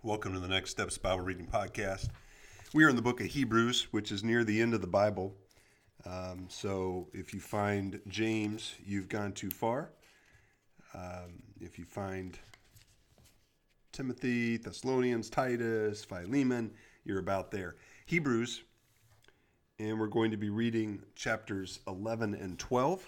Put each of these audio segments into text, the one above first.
Welcome to the Next Steps Bible Reading Podcast. We are in the book of Hebrews, which is near the end of the Bible. So if you find James, you've gone too far. If you find Timothy, Thessalonians, Titus, Philemon, you're about there. Hebrews, and we're going to be reading chapters 11 and 12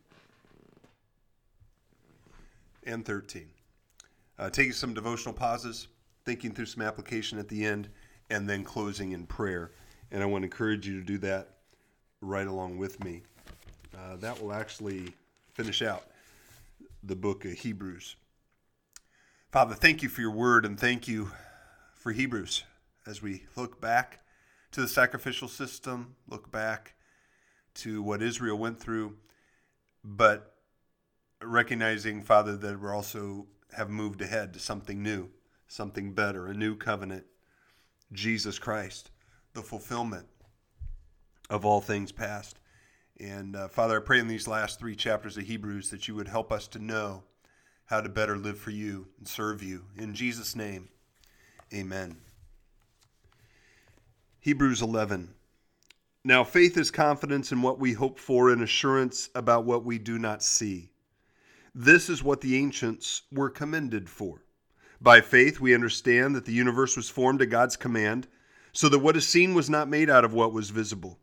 and 13. Taking some devotional pauses, thinking through some application at the end, and then closing in prayer. And I want to encourage you to do that right along with me. That will actually finish out the book of Hebrews. Father, thank you for your word, and thank you for Hebrews. As we look back to the sacrificial system, look back to what Israel went through, but recognizing, Father, that we're also have moved ahead to something new, something better, a new covenant, Jesus Christ, the fulfillment of all things past. And Father, I pray in these last 3 chapters of Hebrews that you would help us to know how to better live for you and serve you. In Jesus' name, amen. Hebrews 11. Now faith is confidence in what we hope for and assurance about what we do not see. This is what the ancients were commended for. By faith, we understand that the universe was formed at God's command, so that what is seen was not made out of what was visible.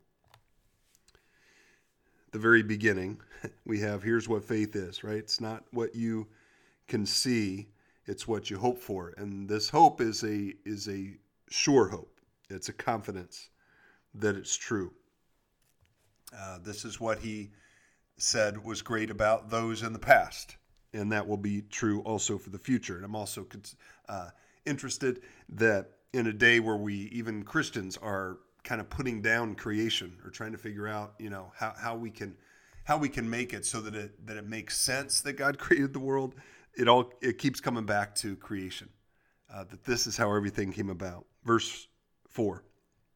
The very beginning, we have, here's what faith is, right? It's not what you can see, it's what you hope for. And this hope is a sure hope. It's a confidence that it's true. This is what he said was great about those in the past. And that will be true also for the future. And I'm also interested that in a day where even Christians are kind of putting down creation or trying to figure out, how we can make it so that it makes sense that God created the world. It keeps coming back to creation. That this is how everything came about. Verse 4.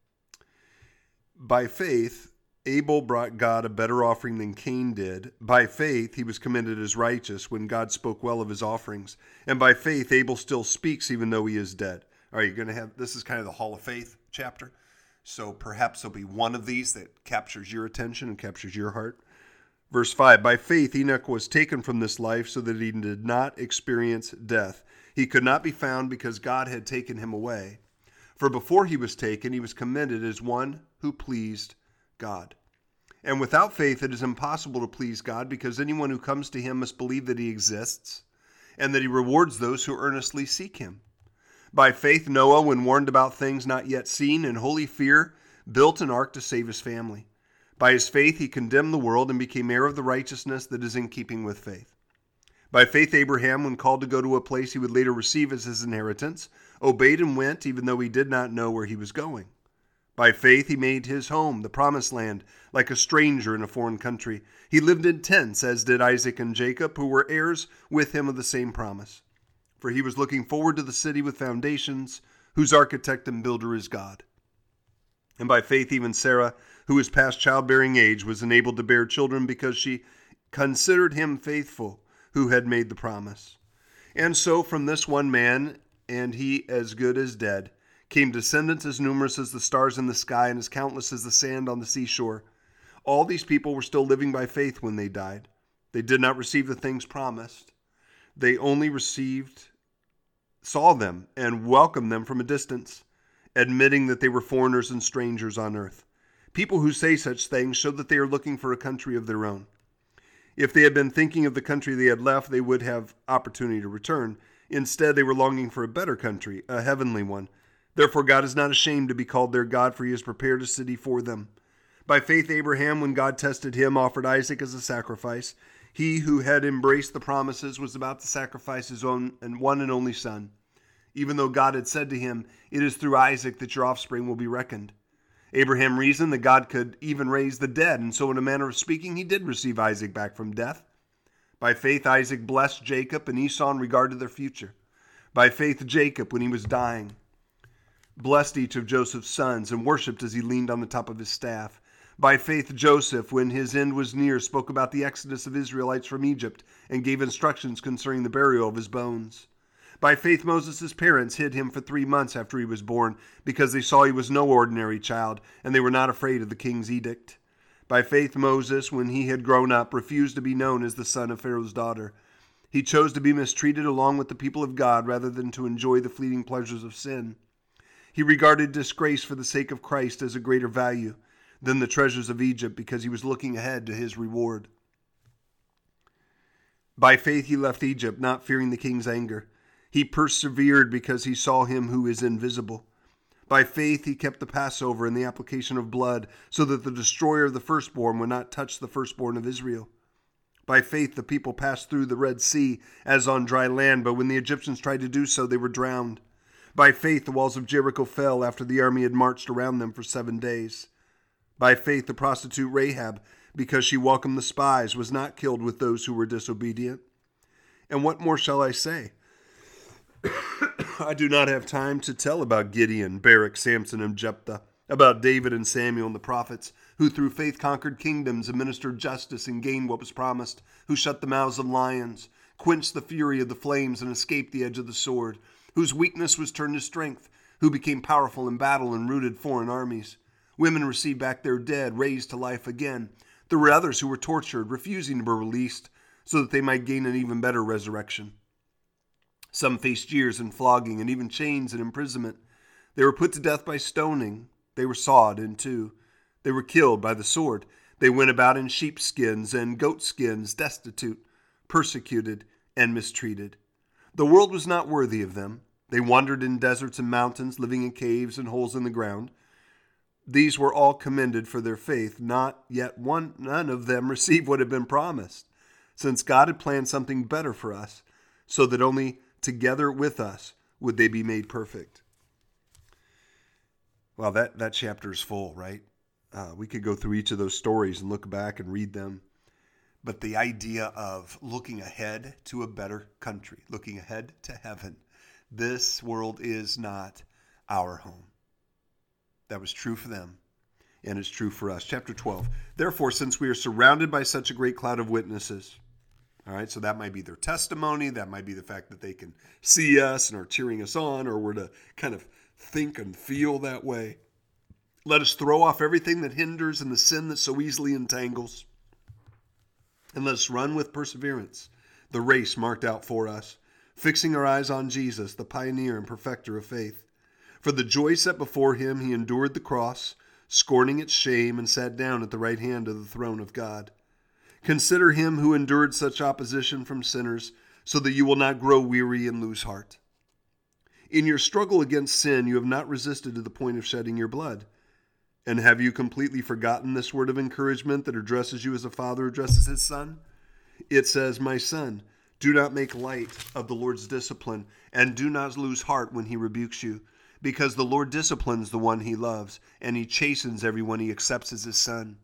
By faith, Abel brought God a better offering than Cain did. By faith, he was commended as righteous when God spoke well of his offerings. And by faith, Abel still speaks even though he is dead. All right, you're going to have, this is kind of the Hall of Faith chapter. So perhaps there'll be one of these that captures your attention and captures your heart. Verse 5, by faith, Enoch was taken from this life so that he did not experience death. He could not be found because God had taken him away. For before he was taken, he was commended as one who pleased God. And without faith, it is impossible to please God, because anyone who comes to him must believe that he exists and that he rewards those who earnestly seek him. By faith, Noah, when warned about things not yet seen, in holy fear, built an ark to save his family. By his faith, he condemned the world and became heir of the righteousness that is in keeping with faith. By faith, Abraham, when called to go to a place he would later receive as his inheritance, obeyed and went, even though he did not know where he was going. By faith, he made his home, the promised land, like a stranger in a foreign country. He lived in tents, as did Isaac and Jacob, who were heirs with him of the same promise. For he was looking forward to the city with foundations, whose architect and builder is God. And by faith, even Sarah, who was past childbearing age, was enabled to bear children because she considered him faithful, who had made the promise. And so from this one man, and he as good as dead, came descendants as numerous as the stars in the sky and as countless as the sand on the seashore. All these people were still living by faith when they died. They did not receive the things promised. They only saw them and welcomed them from a distance, admitting that they were foreigners and strangers on earth. People who say such things show that they are looking for a country of their own. If they had been thinking of the country they had left, they would have opportunity to return. Instead, they were longing for a better country, a heavenly one. Therefore, God is not ashamed to be called their God, for he has prepared a city for them. By faith, Abraham, when God tested him, offered Isaac as a sacrifice. He who had embraced the promises was about to sacrifice his own and one and only son, even though God had said to him, "It is through Isaac that your offspring will be reckoned." Abraham reasoned that God could even raise the dead, and so in a manner of speaking, he did receive Isaac back from death. By faith, Isaac blessed Jacob and Esau in regard to their future. By faith, Jacob, when he was dying, blessed each of Joseph's sons and worshipped as he leaned on the top of his staff. By faith, Joseph, when his end was near, spoke about the exodus of Israelites from Egypt and gave instructions concerning the burial of his bones. By faith, Moses' parents hid him for 3 months after he was born because they saw he was no ordinary child, and they were not afraid of the king's edict. By faith, Moses, when he had grown up, refused to be known as the son of Pharaoh's daughter. He chose to be mistreated along with the people of God rather than to enjoy the fleeting pleasures of sin. He regarded disgrace for the sake of Christ as a greater value than the treasures of Egypt because he was looking ahead to his reward. By faith, he left Egypt, not fearing the king's anger. He persevered because he saw him who is invisible. By faith, he kept the Passover and the application of blood, so that the destroyer of the firstborn would not touch the firstborn of Israel. By faith, the people passed through the Red Sea as on dry land, but when the Egyptians tried to do so, they were drowned. By faith, the walls of Jericho fell after the army had marched around them for 7 days. By faith, the prostitute Rahab, because she welcomed the spies, was not killed with those who were disobedient. And what more shall I say? I do not have time to tell about Gideon, Barak, Samson, and Jephthah, about David and Samuel and the prophets, who through faith conquered kingdoms, administered justice, and gained what was promised, who shut the mouths of lions, quenched the fury of the flames, and escaped the edge of the sword, whose weakness was turned to strength, who became powerful in battle and routed foreign armies. Women received back their dead, raised to life again. There were others who were tortured, refusing to be released, so that they might gain an even better resurrection. Some faced jeers and flogging, and even chains and imprisonment. They were put to death by stoning. They were sawed in two. They were killed by the sword. They went about in sheepskins and goatskins, destitute, persecuted, and mistreated. The world was not worthy of them. They wandered in deserts and mountains, living in caves and holes in the ground. These were all commended for their faith. Not yet none of them received what had been promised, since God had planned something better for us, so that only together with us would they be made perfect. Well, that chapter is full, right? We could go through each of those stories and look back and read them. But the idea of looking ahead to a better country, looking ahead to heaven, this world is not our home. That was true for them, and it's true for us. Chapter 12. Therefore, since we are surrounded by such a great cloud of witnesses, all right, so that might be their testimony, that might be the fact that they can see us and are cheering us on, or we're to kind of think and feel that way. Let us throw off everything that hinders and the sin that so easily entangles, and let us run with perseverance the race marked out for us, fixing our eyes on Jesus, the pioneer and perfecter of faith. For the joy set before him, he endured the cross, scorning its shame, and sat down at the right hand of the throne of God. Consider him who endured such opposition from sinners, so that you will not grow weary and lose heart. In your struggle against sin, you have not resisted to the point of shedding your blood. And have you completely forgotten this word of encouragement that addresses you as a father addresses his son? It says, "My son, do not make light of the Lord's discipline, and do not lose heart when he rebukes you, because the Lord disciplines the one he loves, and he chastens everyone he accepts as his son."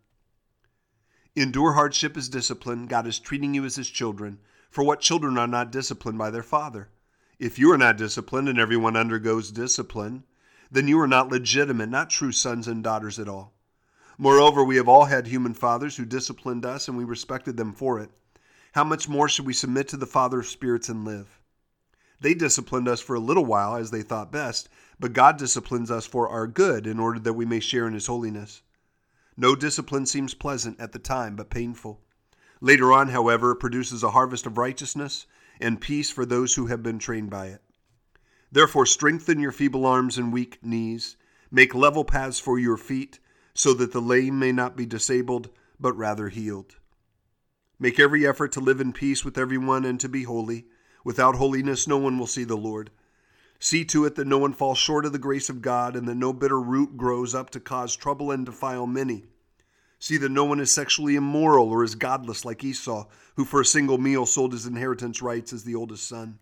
Endure hardship as discipline. God is treating you as his children. For what children are not disciplined by their father? If you are not disciplined and everyone undergoes discipline, then you are not legitimate, not true sons and daughters at all. Moreover, we have all had human fathers who disciplined us, and we respected them for it. How much more should we submit to the Father of spirits and live? They disciplined us for a little while as they thought best, but God disciplines us for our good in order that we may share in his holiness. No discipline seems pleasant at the time, but painful. Later on, however, it produces a harvest of righteousness and peace for those who have been trained by it. Therefore, strengthen your feeble arms and weak knees. Make level paths for your feet, so that the lame may not be disabled, but rather healed. Make every effort to live in peace with everyone and to be holy. Without holiness, no one will see the Lord. See to it that no one falls short of the grace of God, and that no bitter root grows up to cause trouble and defile many. See that no one is sexually immoral or is godless like Esau, who for a single meal sold his inheritance rights as the oldest son.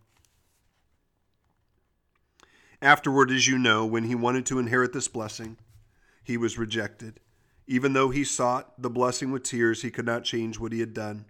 Afterward, as you know, when he wanted to inherit this blessing, he was rejected. Even though he sought the blessing with tears, he could not change what he had done.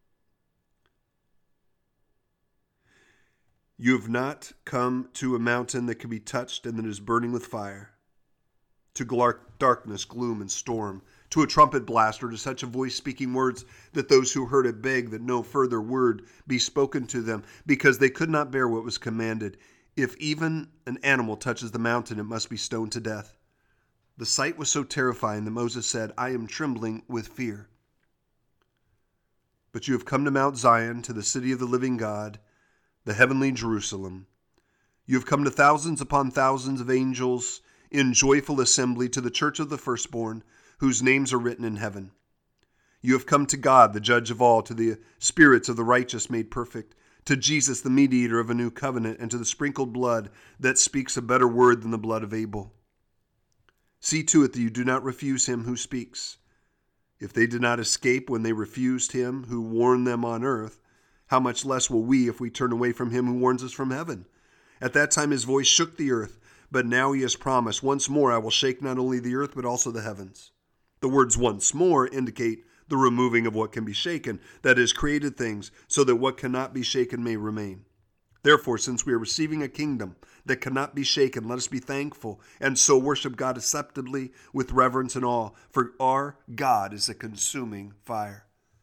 You have not come to a mountain that can be touched and that is burning with fire, to darkness, gloom, and storm, to a trumpet blast, or to such a voice speaking words that those who heard it begged that no further word be spoken to them, because they could not bear what was commanded. If even an animal touches the mountain, it must be stoned to death. The sight was so terrifying that Moses said, I am trembling with fear. But you have come to Mount Zion, to the city of the living God, the heavenly Jerusalem. You have come to thousands upon thousands of angels in joyful assembly, to the church of the firstborn, whose names are written in heaven. You have come to God, the judge of all, to the spirits of the righteous made perfect, to Jesus, the mediator of a new covenant, and to the sprinkled blood that speaks a better word than the blood of Abel. See to it that you do not refuse him who speaks. If they did not escape when they refused him who warned them on earth, how much less will we if we turn away from him who warns us from heaven? At that time his voice shook the earth, but now he has promised, once more I will shake not only the earth but also the heavens. The words once more indicate the removing of what can be shaken, that is, created things, so that what cannot be shaken may remain. Therefore, since we are receiving a kingdom that cannot be shaken, let us be thankful, and so worship God acceptably with reverence and awe, for our God is a consuming fire.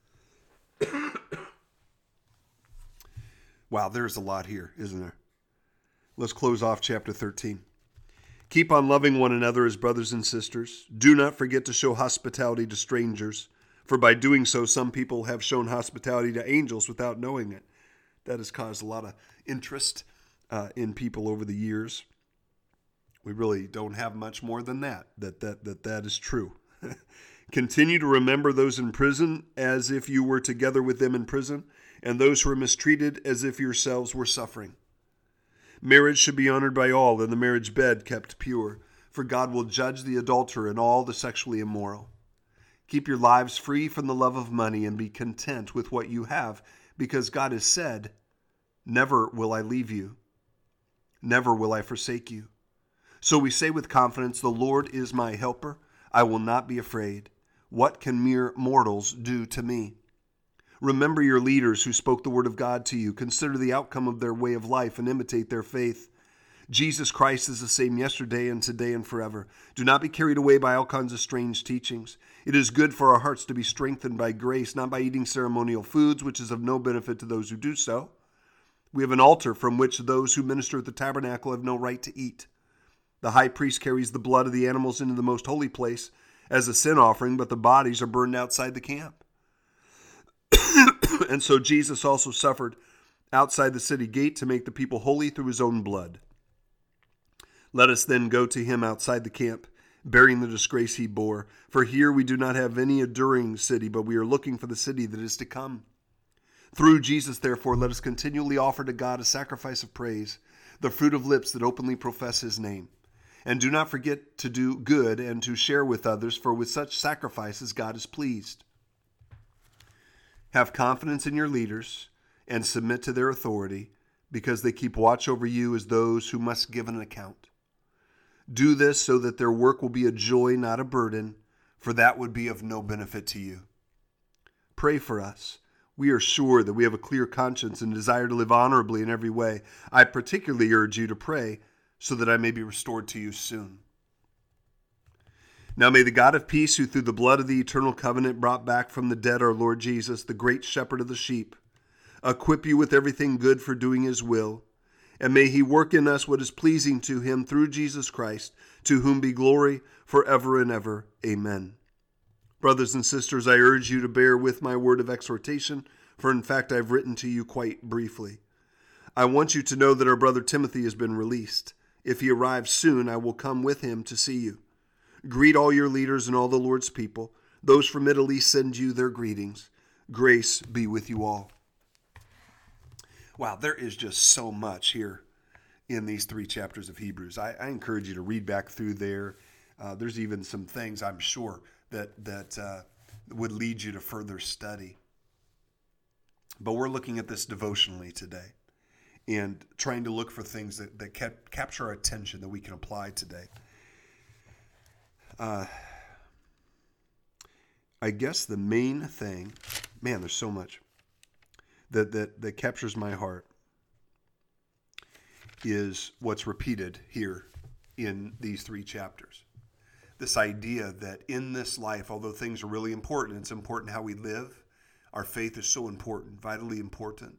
Wow, there's a lot here, isn't there? Let's close off chapter 13. Keep on loving one another as brothers and sisters. Do not forget to show hospitality to strangers, for by doing so, some people have shown hospitality to angels without knowing it. That has caused a lot of interest in people over the years. We really don't have much more than that is true. Continue to remember those in prison as if you were together with them in prison, and those who are mistreated as if yourselves were suffering. Marriage should be honored by all, and the marriage bed kept pure, for God will judge the adulterer and all the sexually immoral. Keep your lives free from the love of money and be content with what you have, because God has said, never will I leave you, never will I forsake you. So we say with confidence, the Lord is my helper, I will not be afraid. What can mere mortals do to me? Remember your leaders who spoke the word of God to you. Consider the outcome of their way of life and imitate their faith. Jesus Christ is the same yesterday and today and forever. Do not be carried away by all kinds of strange teachings. It is good for our hearts to be strengthened by grace, not by eating ceremonial foods, which is of no benefit to those who do so. We have an altar from which those who minister at the tabernacle have no right to eat. The high priest carries the blood of the animals into the most holy place as a sin offering, but the bodies are burned outside the camp. And so Jesus also suffered outside the city gate to make the people holy through his own blood. Let us then go to him outside the camp, bearing the disgrace he bore. For here we do not have any enduring city, but we are looking for the city that is to come. Through Jesus, therefore, let us continually offer to God a sacrifice of praise, the fruit of lips that openly profess his name. And do not forget to do good and to share with others, for with such sacrifices God is pleased. Have confidence in your leaders and submit to their authority, because they keep watch over you as those who must give an account. Do this so that their work will be a joy, not a burden, for that would be of no benefit to you. Pray for us. We are sure that we have a clear conscience and desire to live honorably in every way. I particularly urge you to pray so that I may be restored to you soon. Now may the God of peace, who through the blood of the eternal covenant brought back from the dead our Lord Jesus, the great shepherd of the sheep, equip you with everything good for doing his will, and may he work in us what is pleasing to him through Jesus Christ, to whom be glory forever and ever. Amen. Brothers and sisters, I urge you to bear with my word of exhortation, for in fact I have written to you quite briefly. I want you to know that our brother Timothy has been released. If he arrives soon, I will come with him to see you. Greet all your leaders and all the Lord's people. Those from Italy send you their greetings. Grace be with you all. Wow, there is just so much here in these 3 chapters of Hebrews. I encourage you to read back through there. There's even some things I'm sure that would lead you to further study. But we're looking at this devotionally today and trying to look for things that capture our attention that we can apply today. I guess the main thing, man, there's so much that captures my heart is what's repeated here in these 3 chapters. this idea that in this life, although things are really important, it's important how we live. Our faith is so important, vitally important.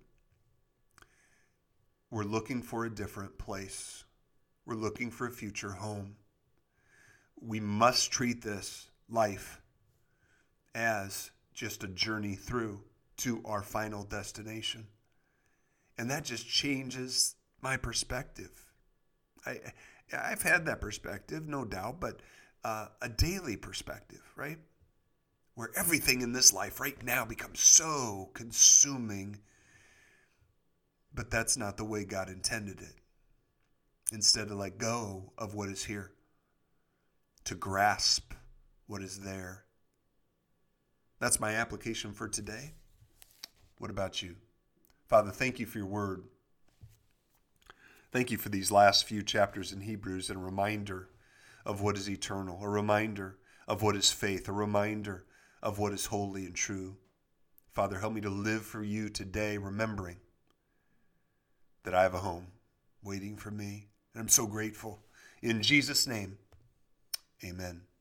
We're looking for a different place. We're looking for a future home. We must treat this life as just a journey through to our final destination. And that just changes my perspective. I've had that perspective, no doubt, but a daily perspective, right? Where everything in this life right now becomes so consuming, but that's not the way God intended it. Instead, to let go of what is here, to grasp what is there. That's my application for today. What about you? Father, thank you for your word. Thank you for these last few chapters in Hebrews and a reminder of what is eternal, a reminder of what is faith, a reminder of what is holy and true. Father, help me to live for you today, remembering that I have a home waiting for me. And I'm so grateful. In Jesus' name, amen.